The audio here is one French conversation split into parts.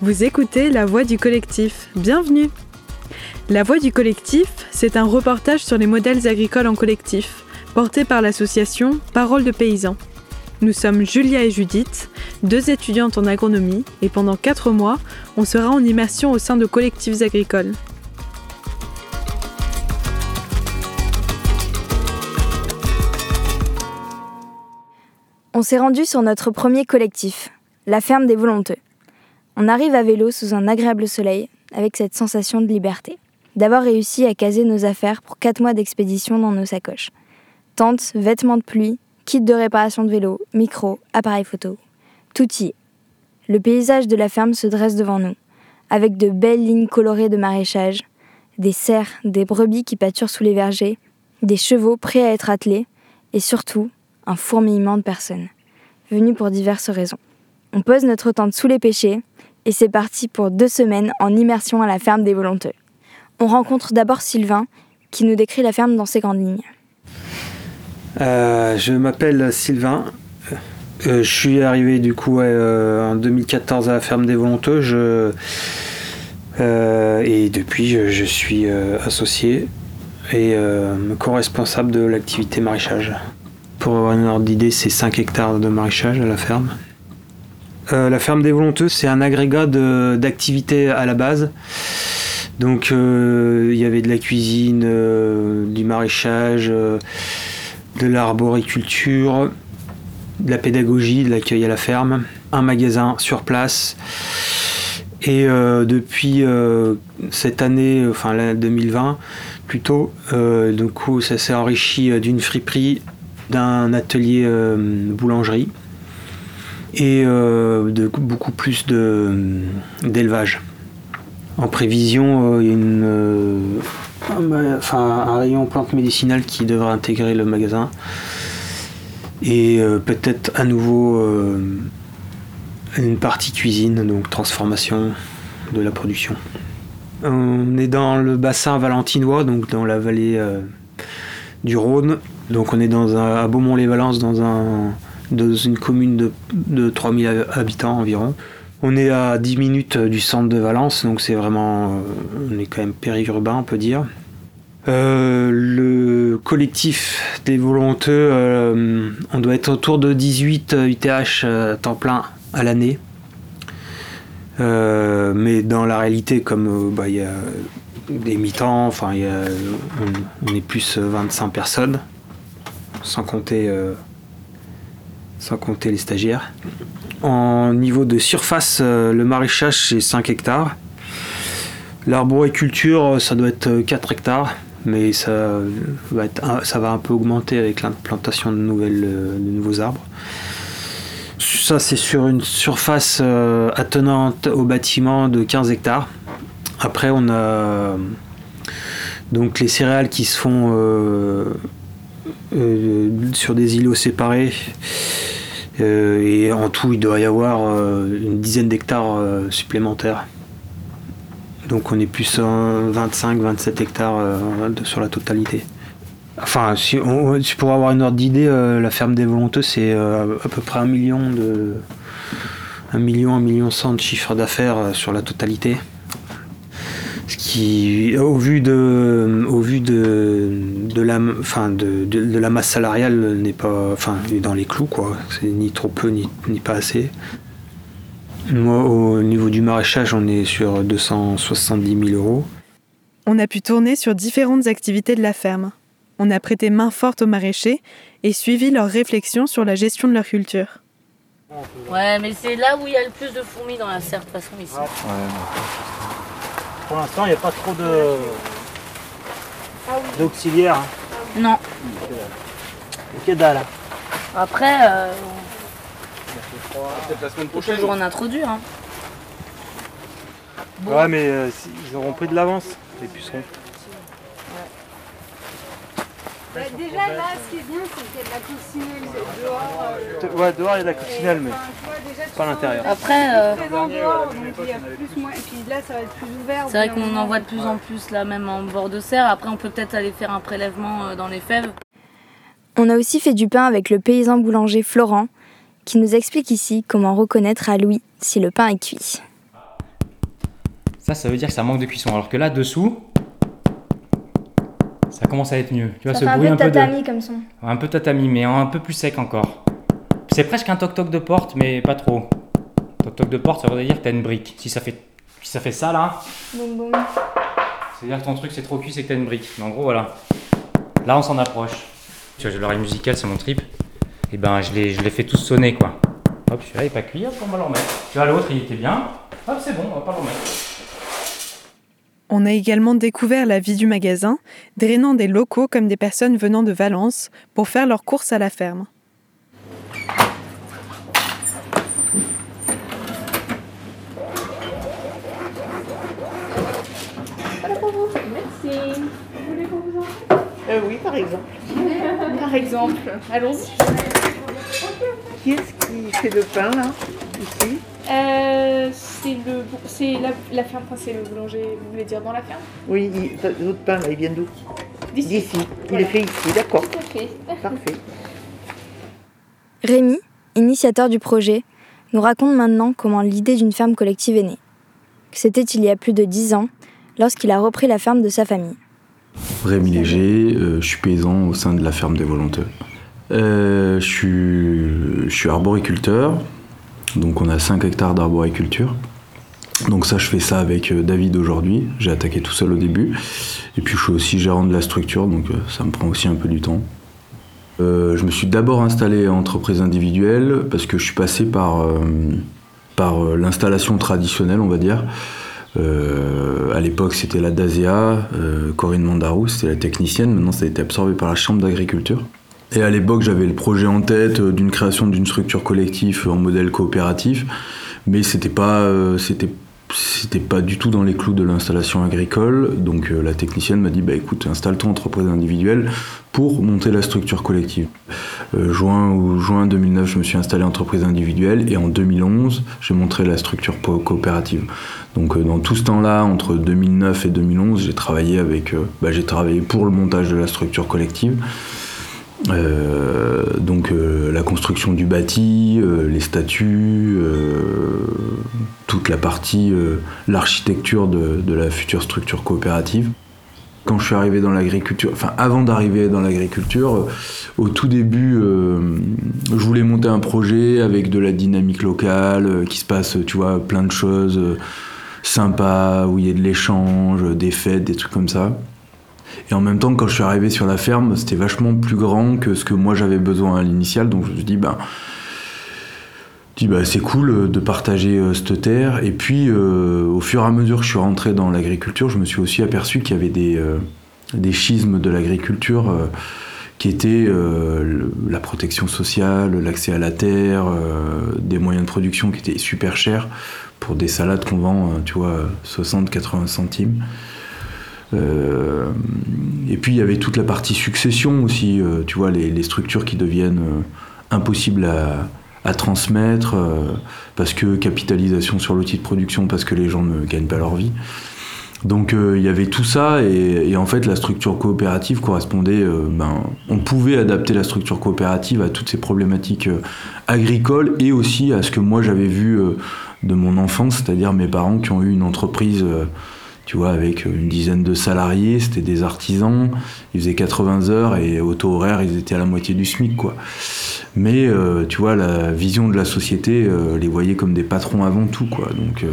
Vous écoutez La Voix du collectif, bienvenue! La Voix du collectif, c'est un reportage sur les modèles agricoles en collectif, porté par l'association Parole de paysans. Nous sommes Julia et Judith, 2 étudiantes en agronomie, et pendant 4 mois, on sera en immersion au sein de collectifs agricoles. On s'est rendu sur notre premier collectif, la ferme des Volonteux. On arrive à vélo sous un agréable soleil, avec cette sensation de liberté. D'avoir réussi à caser nos affaires pour 4 mois d'expédition dans nos sacoches. Tentes, vêtements de pluie, kit de réparation de vélo, micro, appareil photo. Tout y est. Le paysage de la ferme se dresse devant nous, avec de belles lignes colorées de maraîchage, des cerfs, des brebis qui pâturent sous les vergers, des chevaux prêts à être attelés, et surtout, un fourmillement de personnes, venues pour diverses raisons. On pose notre tente sous les pêchers, et c'est parti pour 2 semaines en immersion à la ferme des Volonteux. On rencontre d'abord Sylvain, qui nous décrit la ferme dans ses grandes lignes. Je m'appelle Sylvain. Je suis arrivé du coup en 2014 à la ferme des Volonteux. Et depuis, je suis associé et co-responsable de l'activité maraîchage. Pour avoir une ordre d'idée, c'est 5 hectares de maraîchage à la ferme. La ferme des Volonteux, c'est un agrégat d'activités à la base. Donc il y avait de la cuisine, du maraîchage, de l'arboriculture, de la pédagogie, de l'accueil à la ferme, un magasin sur place. Et depuis cette année, enfin la 2020 plutôt, du coup ça s'est enrichi d'une friperie, d'un atelier boulangerie et de beaucoup plus d'élevage. En prévision, il y a un rayon plantes médicinales qui devrait intégrer le magasin et peut-être à nouveau une partie cuisine, donc transformation de la production. On est dans le bassin valentinois, donc dans la vallée du Rhône. Donc on est à Beaumont-les-Valences, dans une commune de 3000 habitants environ. On est à 10 minutes du centre de Valence, donc c'est vraiment... on est quand même périurbain, on peut dire. Le collectif des Volonteux, on doit être autour de 18 UTH temps plein à l'année. Mais dans la réalité, comme il y a des mi-temps, on est plus 25 personnes, sans compter les stagiaires. En niveau de surface, le maraîchage c'est 5 hectares. L'arboriculture, ça doit être 4 hectares, mais ça va un peu augmenter avec l'implantation de nouveaux arbres. Ça, c'est sur une surface attenante au bâtiment de 15 hectares. Après, on a donc les céréales qui se font sur des îlots séparés. Et en tout, il doit y avoir une dizaine d'hectares supplémentaires. Donc on est plus 25-27 hectares sur la totalité. Enfin, pour avoir une ordre d'idée, la ferme des Volonteux, c'est à peu près 1 million, 1 million 100 de chiffre d'affaires sur la totalité. Ce qui, au vu de la masse salariale, n'est pas, est dans les clous, quoi. C'est ni trop peu ni pas assez. Moi, au niveau du maraîchage, on est sur 270 000 €. On a pu tourner sur différentes activités de la ferme. On a prêté main forte aux maraîchers et suivi leurs réflexions sur la gestion de leur culture. Ouais, mais c'est là où il y a le plus de fourmis dans la serre, de toute façon, ici. Ouais. Pour l'instant, il n'y a pas trop d'auxiliaires. Non. Que dalle. Après, peut-être la semaine on peut prochaine. toujours en introduire. Hein. Bon. Ouais, mais ils auront pris de l'avance, les pucerons. Déjà là, ce qui est bien, c'est qu'il y a de la coccinelle dehors. Ouais, dehors il y a de la coccinelle, mais pas à l'intérieur. Après, très en dehors, donc il y a plus moins. Et puis là, ça va être plus ouvert. c'est vrai qu'on en voit de plus en plus là, même en bord de serre. Après, on peut peut-être aller faire un prélèvement dans les fèves. On a aussi fait du pain avec le paysan boulanger Florent, qui nous explique ici comment reconnaître à l'ouïe si le pain est cuit. Ça veut dire que ça manque de cuisson. Alors que là, dessous, ça commence à être mieux. Tu vois, Ça ce fait un bruit peu un peu tatami comme son. un peu tatami, mais un peu plus sec encore. C'est presque un toc-toc de porte, mais pas trop. Toc-toc de porte, ça veut dire que t'as une brique. Si ça fait ça, là, Boum boum. c'est-à-dire que ton truc c'est trop cuit, c'est que t'as une brique. Mais en gros, voilà. Là, on s'en approche. Tu vois, j'ai l'oreille musicale, c'est mon trip. Et ben, je l'ai fait tous sonner, quoi. Hop, celui-là, il n'est pas cuit, hop, on va le remettre. Tu vois, l'autre, il était bien. Hop, c'est bon, on va pas le remettre. On a également découvert la vie du magasin, drainant des locaux comme des personnes venant de Valence pour faire leurs courses à la ferme. Voilà pour vous. Merci. Vous voulez qu'on vous en Oui, par exemple. Par exemple. Allons-y. Qui est-ce qui fait le pain, là, ici? C'est la ferme, enfin c'est le boulanger, vous voulez dire dans la ferme? Oui, votre pain, là, il vient d'où? D'ici. Il Voilà. est fait ici, d'accord. Tout à fait. Parfait. Rémi, initiateur du projet, nous raconte maintenant comment l'idée d'une ferme collective est née. C'était il y a plus de 10 ans, lorsqu'il a repris la ferme de sa famille. Rémi Léger, je suis paysan au sein de la ferme des Volonteux. Je suis arboriculteur, donc on a 5 hectares d'arboriculture. Donc ça, je fais ça avec David aujourd'hui. J'ai attaqué tout seul au début. Et puis je suis aussi gérant de la structure, donc ça me prend aussi un peu du temps. Je me suis d'abord installé en entreprise individuelle parce que je suis passé par l'installation traditionnelle, on va dire. À l'époque, c'était la DASEA, Corinne Mandarou, c'était la technicienne. Maintenant, ça a été absorbé par la Chambre d'agriculture. Et à l'époque, j'avais le projet en tête d'une création d'une structure collective en modèle coopératif, mais c'était pas du tout dans les clous de l'installation agricole. Donc la technicienne m'a dit écoute, installe-toi en entreprise individuelle pour monter la structure collective. Juin 2009, je me suis installé en entreprise individuelle et en 2011, j'ai monté la structure coopérative. Donc dans tout ce temps-là, entre 2009 et 2011, j'ai travaillé pour le montage de la structure collective. La construction du bâti, les statuts, toute la partie, l'architecture de la future structure coopérative. Quand je suis arrivé dans l'agriculture, avant d'arriver dans l'agriculture, au tout début, je voulais monter un projet avec de la dynamique locale, qui se passe, tu vois, plein de choses sympas, où il y a de l'échange, des fêtes, des trucs comme ça. Et en même temps, quand je suis arrivé sur la ferme, c'était vachement plus grand que ce que moi j'avais besoin à l'initial. Donc je me suis dit, c'est cool de partager cette terre. Et puis, au fur et à mesure que je suis rentré dans l'agriculture, je me suis aussi aperçu qu'il y avait des schismes de l'agriculture qui étaient la protection sociale, l'accès à la terre, des moyens de production qui étaient super chers pour des salades qu'on vend, 60-80 centimes. Et puis il y avait toute la partie succession aussi, les structures qui deviennent impossibles à transmettre parce que capitalisation sur l'outil de production, parce que les gens ne gagnent pas leur vie. Donc il y avait tout ça et en fait la structure coopérative correspondait, on pouvait adapter la structure coopérative à toutes ces problématiques agricoles et aussi à ce que moi j'avais vu de mon enfance, c'est-à-dire mes parents qui ont eu une entreprise avec une dizaine de salariés, c'était des artisans, ils faisaient 80 heures et au taux horaire, ils étaient à la moitié du SMIC, quoi. Mais, la vision de la société les voyait comme des patrons avant tout, quoi. Donc,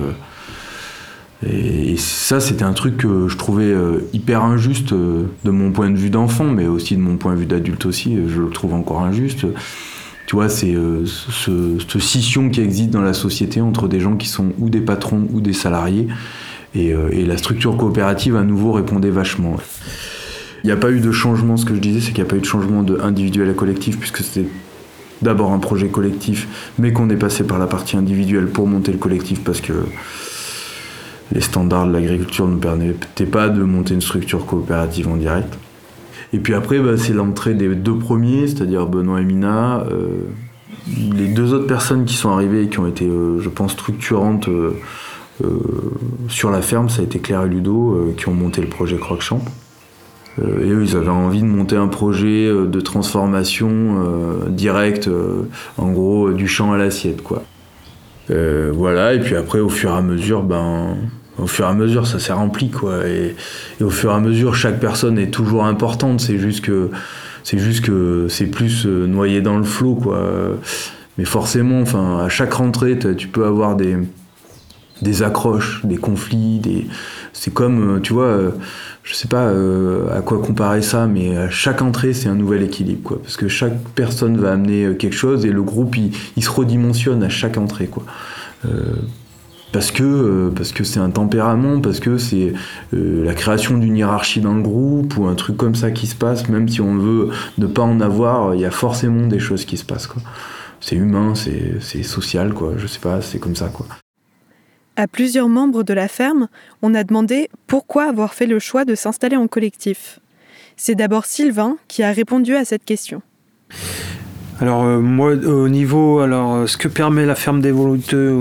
et ça, c'était un truc que je trouvais hyper injuste de mon point de vue d'enfant, mais aussi de mon point de vue d'adulte aussi, je le trouve encore injuste. Tu vois, c'est cette scission qui existe dans la société entre des gens qui sont ou des patrons ou des salariés. Et la structure coopérative, à nouveau, répondait vachement. Il n'y a pas eu de changement, ce que je disais, c'est qu'il n'y a pas eu de changement de individuel à collectif, puisque c'était d'abord un projet collectif, mais qu'on est passé par la partie individuelle pour monter le collectif, parce que les standards de l'agriculture ne permettaient pas de monter une structure coopérative en direct. Et puis après, c'est l'entrée des 2 premiers, c'est-à-dire Benoît et Mina. Les 2 autres personnes qui sont arrivées et qui ont été, je pense, structurantes sur la ferme, ça a été Claire et Ludo qui ont monté le projet Croque-Champ. Et eux, ils avaient envie de monter un projet de transformation directe, en gros, du champ à l'assiette, quoi. Voilà, et puis après, au fur et à mesure, au fur et à mesure, ça s'est rempli, quoi. Et au fur et à mesure, chaque personne est toujours importante. C'est juste que c'est plus noyé dans le flot, quoi. Mais forcément, enfin, à chaque rentrée, tu peux avoir des accroches, des conflits, c'est comme, tu vois, je sais pas à quoi comparer ça, mais à chaque entrée, c'est un nouvel équilibre, quoi. Parce que chaque personne va amener quelque chose et le groupe, il se redimensionne à chaque entrée, quoi. Parce que c'est un tempérament, parce que c'est la création d'une hiérarchie dans le groupe ou un truc comme ça qui se passe, même si on veut ne pas en avoir, il y a forcément des choses qui se passent, quoi. C'est humain, c'est social, quoi. Je sais pas, c'est comme ça, quoi. À plusieurs membres de la ferme, on a demandé pourquoi avoir fait le choix de s'installer en collectif. C'est d'abord Sylvain qui a répondu à cette question. Alors moi, au niveau, ce que permet la ferme des Volonteux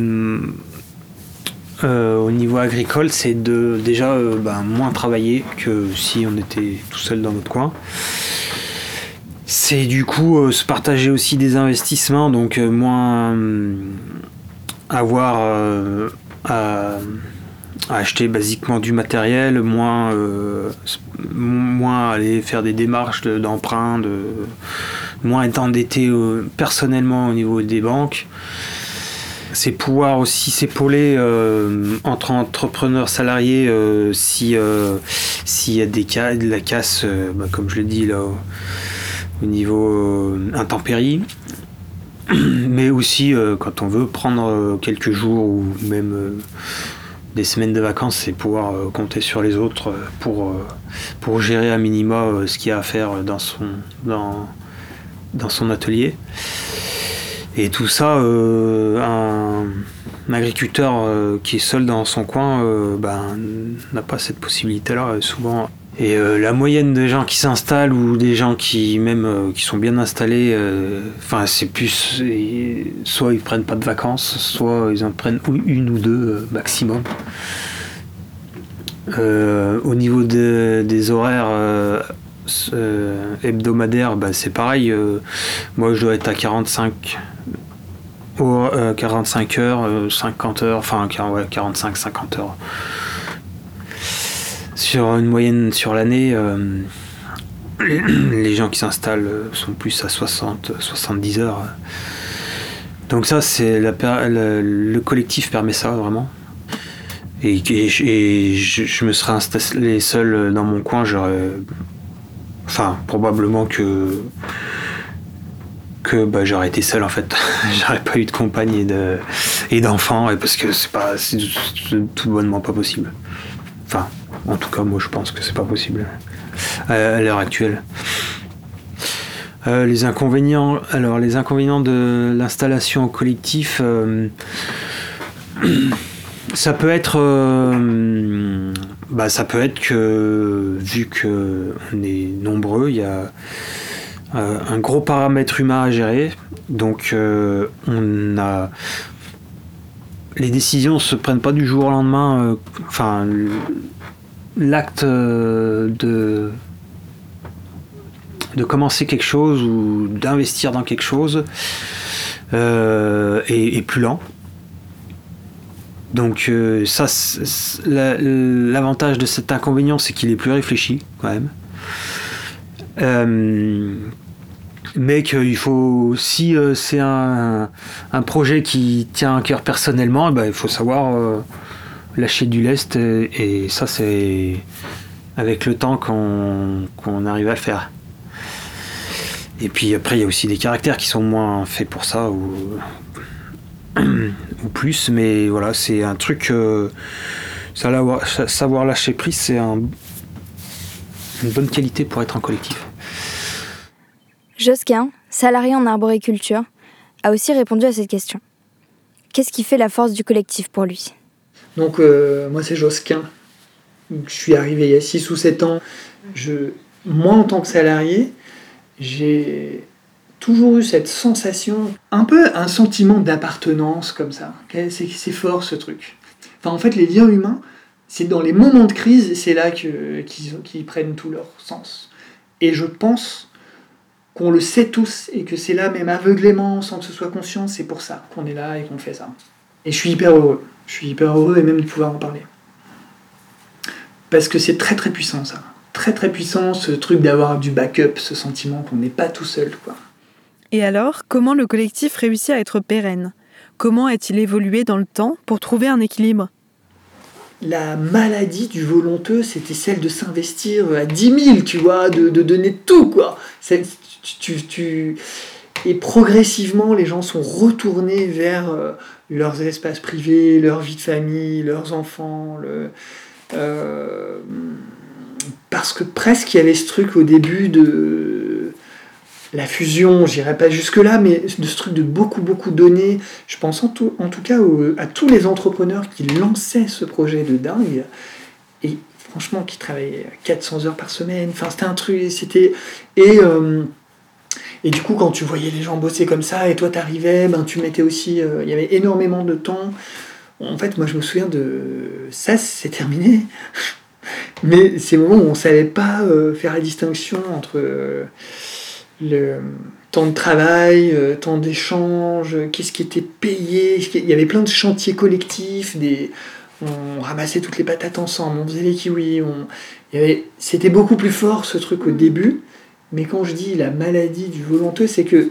au niveau agricole, c'est de déjà moins travailler que si on était tout seul dans notre coin. C'est du coup se partager aussi des investissements, donc moins avoir à acheter basiquement du matériel, moins aller faire des démarches d'emprunt, moins être endetté personnellement au niveau des banques. C'est pouvoir aussi s'épauler entre entrepreneurs salariés s'il y a de la casse, comme je l'ai dit là, au niveau intempéries. Mais aussi quand on veut prendre quelques jours ou même des semaines de vacances, c'est pouvoir compter sur les autres pour gérer à minima ce qu'il y a à faire dans son atelier. Et tout ça, un agriculteur qui est seul dans son coin n'a pas cette possibilité-là souvent. Et la moyenne des gens qui s'installent ou des gens qui sont bien installés, c'est plus soit ils prennent pas de vacances, soit ils en prennent une ou deux maximum. Au niveau des horaires hebdomadaires, c'est pareil. Moi je dois être à 45 heures, 50 heures, 45-50 heures. Sur une moyenne sur l'année, les gens qui s'installent sont plus à 60-70 heures. Donc ça, le collectif permet ça vraiment. Et je me serais installé seul dans mon coin, probablement que j'aurais été seul en fait. J'aurais pas eu de compagne et d'enfants, parce que c'est tout bonnement pas possible. Enfin, en tout cas, moi je pense que c'est pas possible à l'heure actuelle. Les inconvénients de l'installation en collectif, ça peut être que vu qu'on est nombreux, il y a un gros paramètre humain à gérer, donc les décisions se prennent pas du jour au lendemain. L'acte de commencer quelque chose ou d'investir dans quelque chose est plus lent. Donc l'avantage de cet inconvénient, c'est qu'il est plus réfléchi quand même. Mais qu'il faut, si c'est un projet qui tient à cœur personnellement, il faut savoir lâcher du lest, et ça c'est avec le temps qu'on arrive à le faire. Et puis après il y a aussi des caractères qui sont moins faits pour ça ou plus, mais voilà, c'est un truc, savoir lâcher prise, c'est une bonne qualité pour être en collectif. Josquin, salarié en arboriculture, a aussi répondu à cette question. Qu'est-ce qui fait la force du collectif pour lui ? Donc moi c'est Josquin, je suis arrivé il y a 6 ou 7 ans. Moi en tant que salarié, j'ai toujours eu cette sensation, un peu un sentiment d'appartenance comme ça. C'est fort ce truc. En fait les liens humains, c'est dans les moments de crise, c'est là qu'ils prennent tout leur sens. Et je pense qu'on le sait tous et que c'est là même aveuglément, sans que ce soit conscient, c'est pour ça qu'on est là et qu'on fait ça. Et je suis hyper heureux. Je suis hyper heureux et même de pouvoir en parler. Parce que c'est très très puissant ça. Très très puissant ce truc d'avoir du backup, ce sentiment qu'on n'est pas tout seul, quoi. Et alors, comment le collectif réussit à être pérenne ? Comment a-t-il évolué dans le temps pour trouver un équilibre ? La maladie du volonteux, c'était celle de s'investir à 10 000, tu vois, de donner tout, quoi. Et progressivement, les gens sont retournés vers leurs espaces privés, leur vie de famille, leurs enfants. Parce que presque il y avait ce truc au début de la fusion, j'irai pas jusque-là, mais de ce truc de beaucoup donner. Je pense en tout cas à tous les entrepreneurs qui lançaient ce projet de dingue, et franchement qui travaillaient 400 heures par semaine. Enfin, c'était un truc, et du coup, quand tu voyais les gens bosser comme ça, et toi t'arrivais, tu mettais aussi, il y avait énormément de temps. En fait, moi je me souviens de ça, c'est terminé. Mais ces moments où on savait pas faire la distinction entre le temps de travail, temps d'échange, qu'est-ce qui était payé. Il y avait plein de chantiers collectifs, on ramassait toutes les patates ensemble, on faisait les kiwis. C'était beaucoup plus fort ce truc au début. Mais quand je dis la maladie du volonteux, c'est que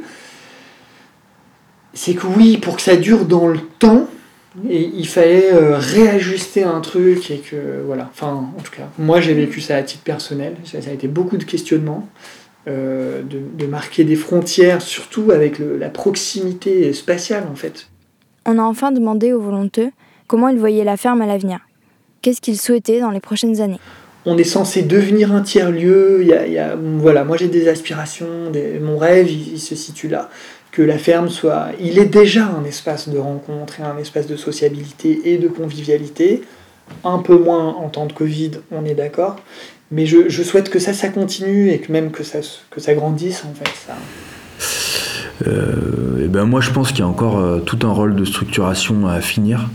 oui, pour que ça dure dans le temps, et il fallait réajuster un truc, et que voilà. Enfin, en tout cas, moi j'ai vécu ça à titre personnel. Ça a été beaucoup de questionnements, de marquer des frontières, surtout avec la proximité spatiale en fait. On a enfin demandé aux volonteux comment ils voyaient la ferme à l'avenir. Qu'est-ce qu'ils souhaitaient dans les prochaines années ? On est censé devenir un tiers-lieu. Voilà, moi j'ai des aspirations, mon rêve il se situe là. Que la ferme il est déjà un espace de rencontre et un espace de sociabilité et de convivialité. Un peu moins en temps de Covid, on est d'accord. Mais je souhaite que ça continue et que même que ça grandisse en fait. Ça. Et ben moi je pense qu'il y a encore tout un rôle de structuration à finir.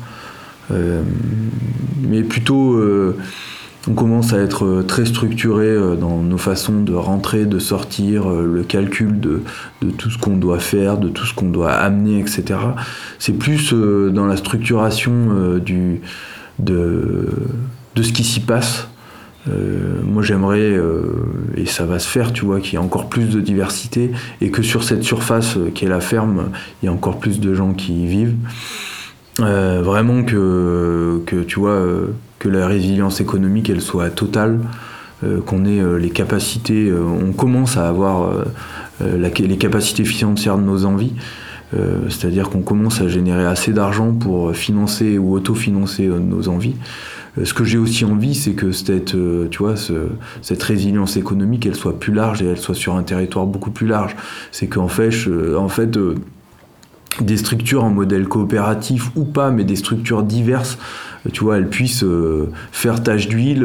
Mais plutôt... on commence à être très structuré dans nos façons de rentrer, de sortir, le calcul de tout ce qu'on doit faire, de tout ce qu'on doit amener, etc. C'est plus dans la structuration de ce qui s'y passe. Moi j'aimerais, et ça va se faire, tu vois, qu'il y ait encore plus de diversité et que sur cette surface qui est la ferme, il y ait encore plus de gens qui y vivent. Vraiment que tu vois... que la résilience économique elle soit totale, qu'on ait les capacités, on commence à avoir les capacités financières de nos envies, c'est-à-dire qu'on commence à générer assez d'argent pour financer ou autofinancer nos envies. Ce que j'ai aussi envie, c'est que cette résilience économique elle soit plus large et elle soit sur un territoire beaucoup plus large. C'est qu'en fait, des structures en modèle coopératif ou pas, mais des structures diverses, tu vois, elles puissent faire tache d'huile,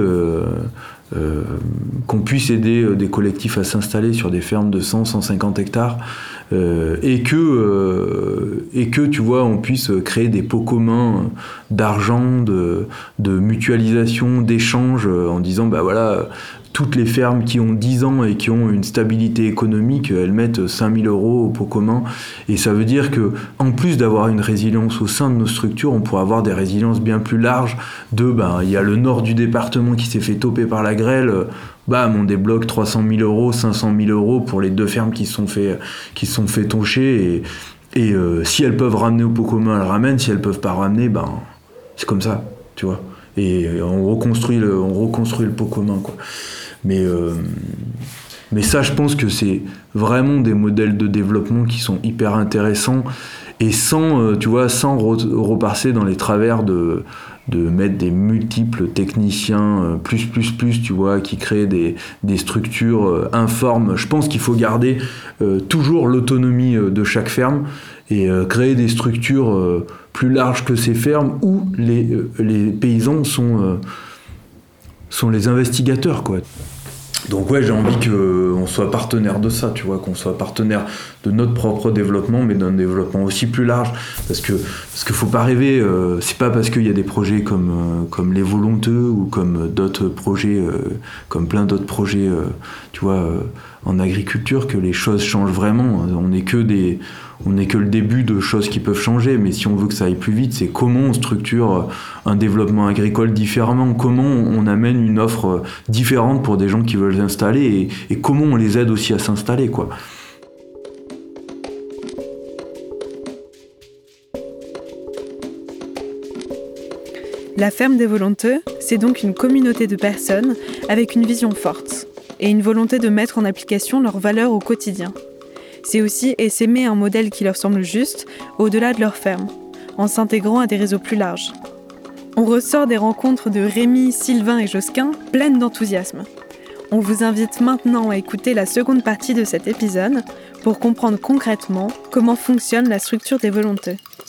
qu'on puisse aider des collectifs à s'installer sur des fermes de 100-150 hectares, et que tu vois, on puisse créer des pots communs d'argent, de mutualisation, d'échange, en disant bah voilà, toutes les fermes qui ont 10 ans et qui ont une stabilité économique, elles mettent 5 000 € au pot commun. Et ça veut dire que, en plus d'avoir une résilience au sein de nos structures, on pourrait avoir des résiliences bien plus larges. Il y a le nord du département qui s'est fait toper par la grêle. On débloque 300 000 €, 500 000 € pour les 2 fermes qui se sont fait toncher. Et si elles peuvent ramener au pot commun, elles ramènent. Si elles peuvent pas ramener, c'est comme ça, tu vois. Et on reconstruit le pot commun, quoi. Mais ça, je pense que c'est vraiment des modèles de développement qui sont hyper intéressants et sans repasser dans les travers de mettre des multiples techniciens plus, tu vois, qui créent des structures informes. Je pense qu'il faut garder toujours l'autonomie de chaque ferme et créer des structures plus larges que ces fermes où les paysans sont les investigateurs, quoi. Donc ouais, j'ai envie qu'on soit partenaire de ça, tu vois, qu'on soit partenaire de notre propre développement, mais d'un développement aussi plus large, parce que faut pas rêver, c'est pas parce qu'il y a des projets comme les Volonteux ou comme d'autres projets, comme plein d'autres projets, tu vois, en agriculture que les choses changent vraiment. On n'est que le début de choses qui peuvent changer, mais si on veut que ça aille plus vite, c'est comment on structure un développement agricole différemment, comment on amène une offre différente pour des gens qui veulent s'installer et comment on les aide aussi à s'installer, quoi. La ferme des Volonteux, c'est donc une communauté de personnes avec une vision forte et une volonté de mettre en application leurs valeurs au quotidien. C'est aussi essaimer un modèle qui leur semble juste au-delà de leur ferme, en s'intégrant à des réseaux plus larges. On ressort des rencontres de Rémi, Sylvain et Josquin pleines d'enthousiasme. On vous invite maintenant à écouter la seconde partie de cet épisode pour comprendre concrètement comment fonctionne la structure des Volonteux.